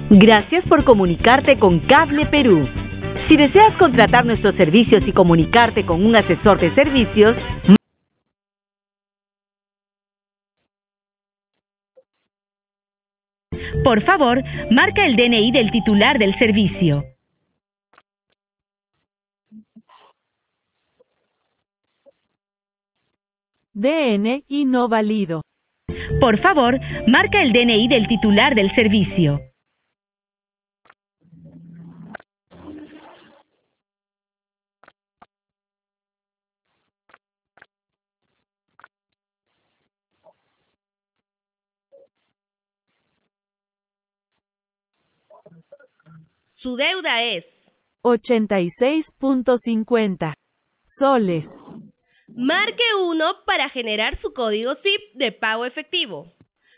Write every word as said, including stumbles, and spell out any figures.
Gracias por comunicarte con Cable Perú. Si deseas contratar nuestros servicios y comunicarte con un asesor de servicios, por favor, marca el D N I del titular del servicio. D N I no válido. Por favor, marca el D N I del titular del servicio. Su deuda es ochenta y seis punto cincuenta soles. Marque uno para generar su código S I P de pago efectivo.